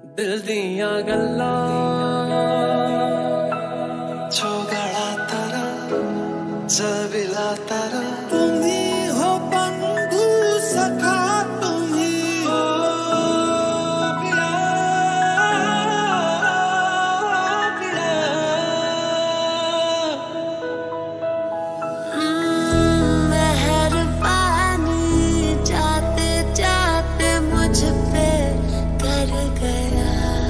दिल दियां गल्लां चौगड़ा तारा जबिला तारा तुम्ही हो बंधु सखा तुम्ही हो पिया पिया मेहरबानी जाते जाते मुझ पे कर गया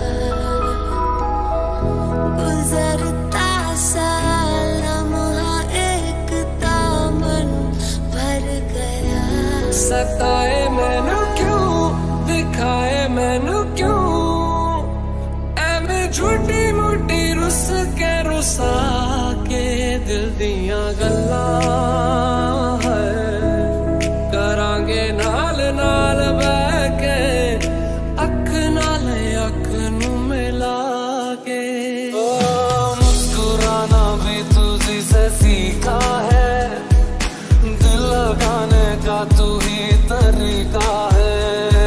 गुजरता सा लम्हा एक दामन भर गया सताए मैनू क्यों दिखाए मैनू क्यों एवें झूठी मूठी रुस के रुसा के दिल दियां गल्लां करांगे नाल नाल बैठ के अख नाल अख नू मिला के मुस्कुराना भी तुझी से सीखा है दिल लगाने का तू ही तरीका है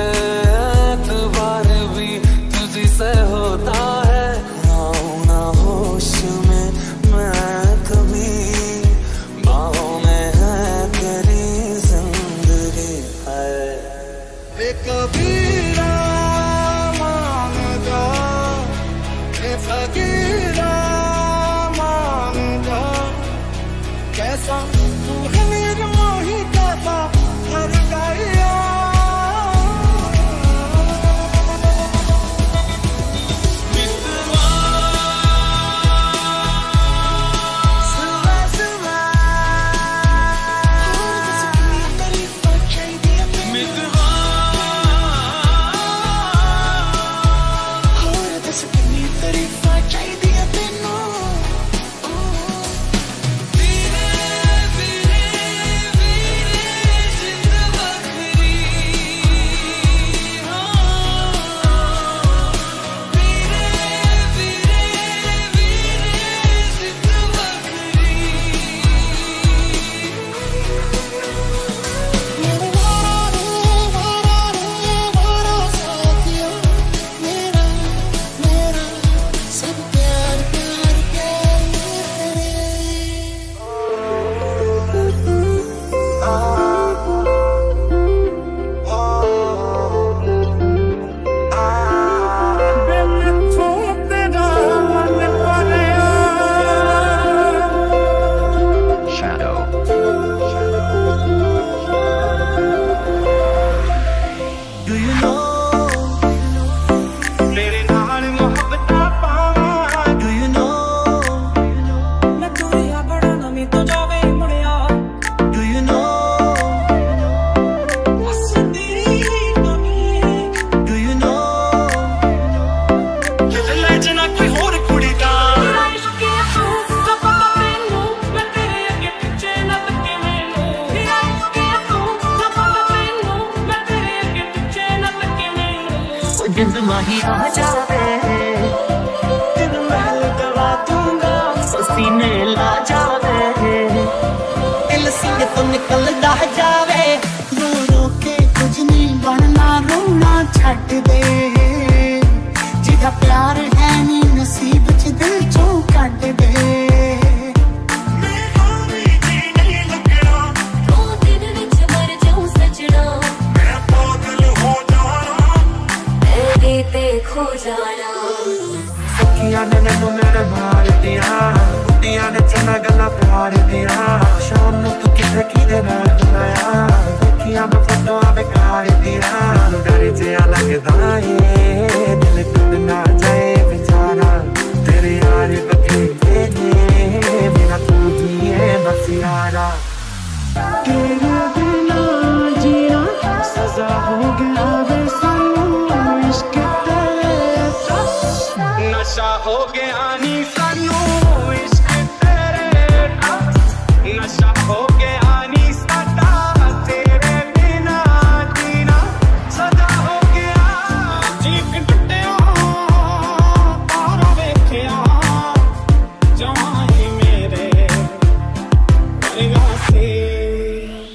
एतबार भी तुझी से होता है आऊं ना होश में मैं कभी बाहों में है तेरी जिंदगी है ये कबीरा मान जा ये फकीरा मान जा कैसा तू है निर्मोही कैसा हर गाया जिंद माही आ जावे दिल महल दवा दूंगा सीने ला जावे दिल सीने तो निकल जावे रो रो के कुछ नहीं बनना रोना छट दे जिदा प्यार है नी नसीब च दिल चों कट दे खो जाना सखियां ने मैनू मेरे मार दिया बुढ़िया ने चना गल्लां प्यार दिया शाम नू तू किथे किदे नाल बनाया सखियां मैं फोटोआं बेकार दिया डर जिहा लगदा ए दिल टूट ना जाए बेचारा तेरे यार बथेरे ने मेरा तू ही है बस यारा तेरे बिना जीना सजा हो गया वे सानू इश्क नशा हो गया नी सानू इश्क तेरे नशा हो गया नी साडा तेरे बिना जीना सदा हो गया जीक टुटिया और वेखिया जवां ही मेरे वर्गा से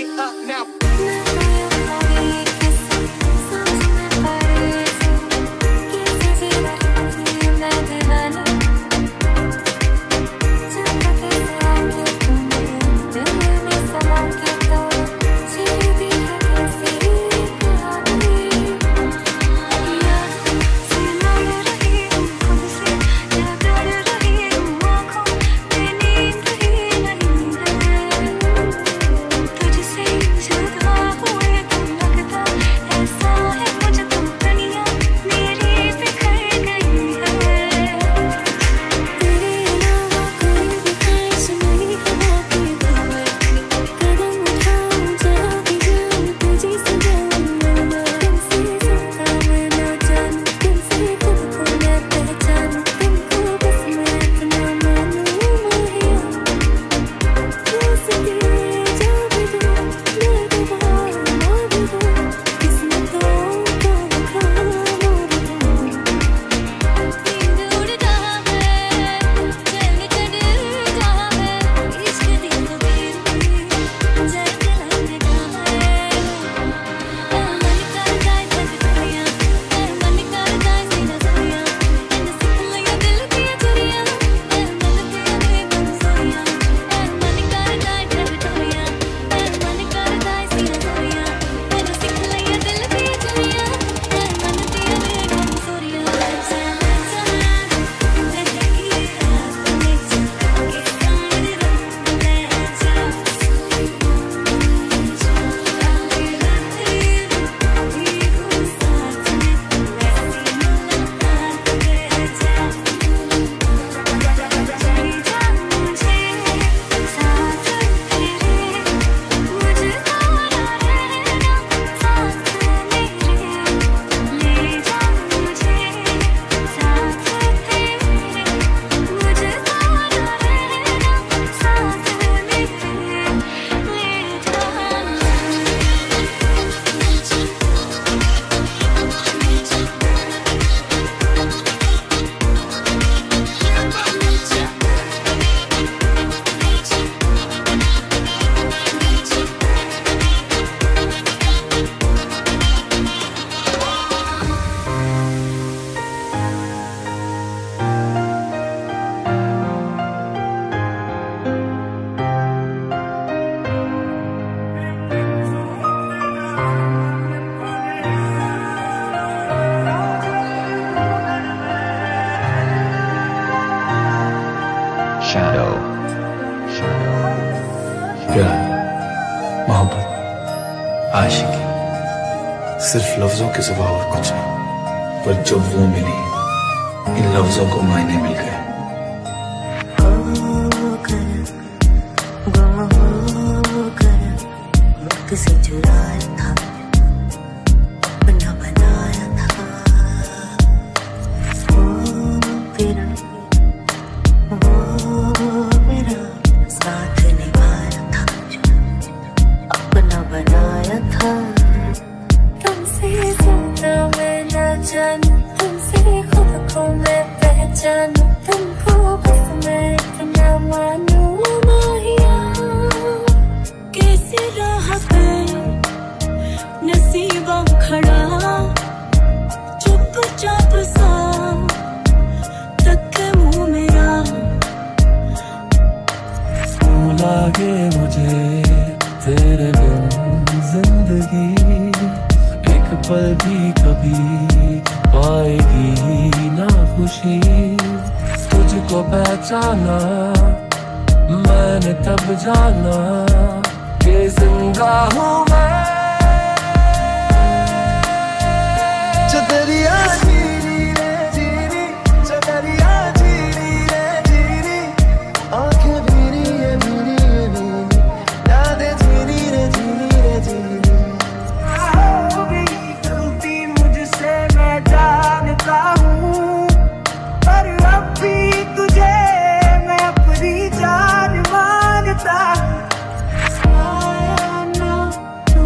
प्यार, मोहब्बत, आशिकी सिर्फ लफ्जों के सिवा और कुछ नहीं। पर जब वो मिली, इन लफ्जों को मायने मिल गए। किसी चुराया था, बना बनाया था, वो मेरा साथ निभाया था, अपना बनाया था। तुमसे ज्यादा मैं न जानू, तुमसे खुद को मैं पहचानू, तुमको बस मैं इतना मानू। माहिया कैसे राह पे नसीबा खड़ा, चुपचाप सा तक मुँह मेरा। लागे मुझे तेरे बिन जिंदगी एक पल भी कभी पाएगी ना खुशी। तुझको पहचाना मैंने तब जाना कि जिंदा हूँ मैं। चदरिया जीरी रे जीरी, चदरिया जीरी रे जीरी, आंखें भीरी ये भीरी ये भीरी, यादें जीरी रे जीरी रे जीरी। हो गई गलती मुझसे मैं जानता हूँ, पर अब भी तुझे मैं अपनी जान मानता।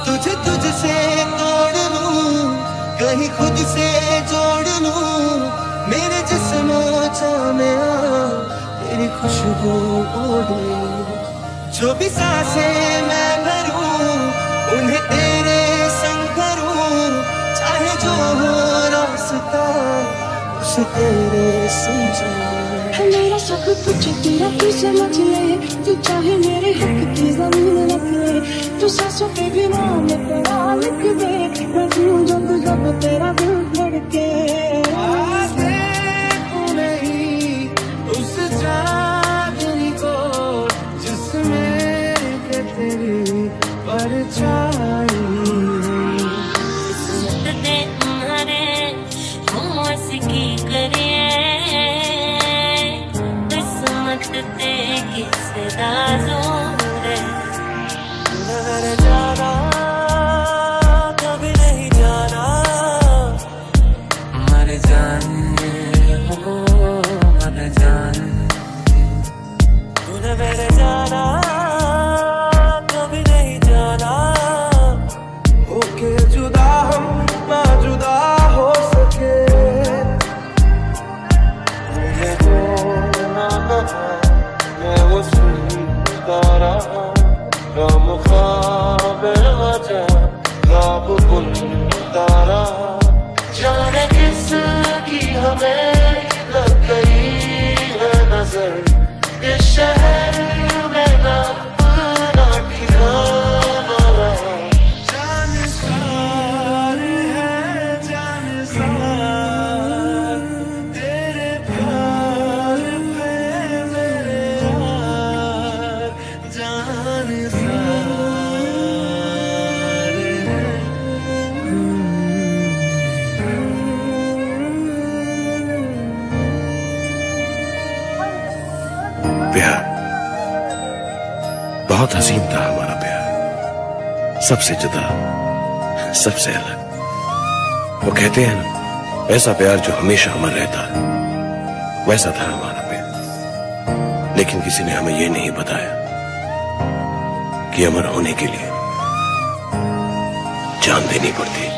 तुझे तुझसे तोड़ लूं, कहीं खुद से जोड़ लूं, मेरे जिस्मो में तेरी खुशबू ओढ़ लूं। जो भी सांसें मैं भरूं उन्हें तेरे संग भरूं, चाहे जो हो रास्ता उसे तेरे समझो। है मेरा सब कुछ तेरा, तू समझ ले, तू चाहे मेरे हक की जमीन रख ले, तू सांसों पे भी नाम तेरा लिख दे, मैं जीऊं जब जब तेरा दिल धड़के। नहीं उस चांदनी को जिसमें के तेरी परछाई। दे तुम्हारे होश की करिए, किस्मत ते किस दाज़ों रे। नजर जाना कभी नहीं जाना, मर जाने हो मर जाने, तूने मेरे जाना कभी नहीं जाना। होके जुदा हम ना जुदा हो सके, मुझे तो ना कहा मैं वो सुनता रहा, राम ख्वाब वजह राब बुनता रहा। जाने किसकी हमें लग गई है नजर, इस शहर में ना अपना ठिकाना रहा। जानसार है जानसार, तेरे प्यार पे मेरे यार जानसार है। प्यार बहुत हसीन था हमारा प्यार, सबसे जुदा, सबसे अलग। वो कहते हैं ना, ऐसा प्यार जो हमेशा अमर रहता है, वैसा था हमारा प्यार। लेकिन किसी ने हमें यह नहीं बताया कि अमर होने के लिए जान देनी पड़ती है।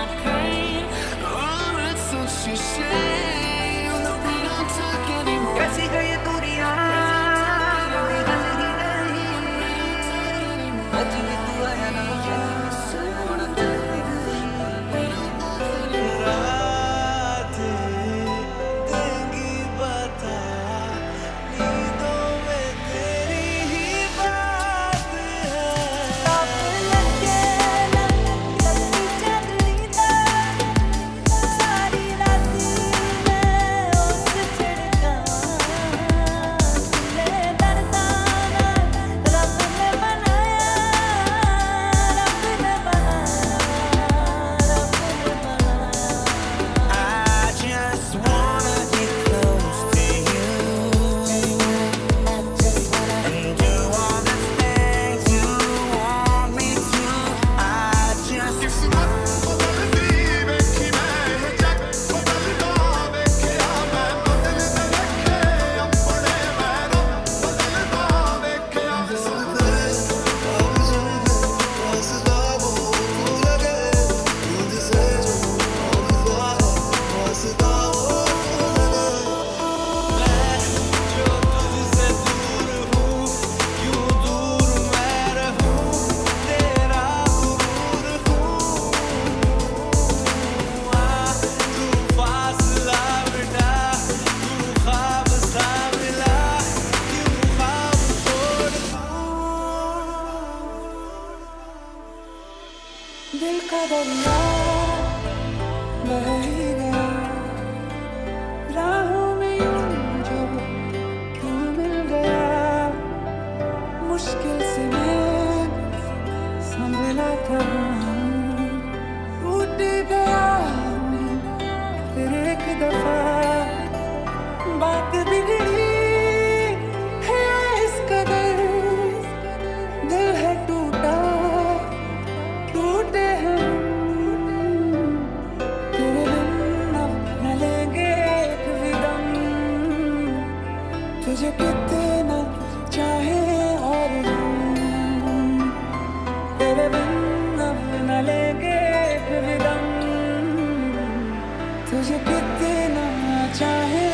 afraid. Oh, it's such a shame that we don't talk anymore. कैसी गई दूरियां अजनी तू आया ना रात देंगी बता नींदों में तेरी ही बात है अब लगे ना कभी चली ना सारी रात मैं उस छिड़का ले दर्दाना रब ने बनाया रब ने बनाया रब ने बनाया I just wanna get close to you and do all the things you want me to. I just जो तुझसे दूर हूँ क्यों दूर मैं रहूँ तेरा गुरूर हूँ तू फासला मिटा तू ख्वाब सा मिला क्यों ख्वाब तोड़ दिल का दरिया बह ही गया राहों में यूं जो तू मिल गया मुश्किल से मैं संभला था टूट गया मैं फिर एक दफा बात बिगड़ी है इस कदर दिल है टूटा टूटे हम तेरे बिन अब न लेंगे एक भी दम तुझे कितना चाहे और हम तेरे बिन अब न लेंगे एक भी दम तुझे कितना चाहे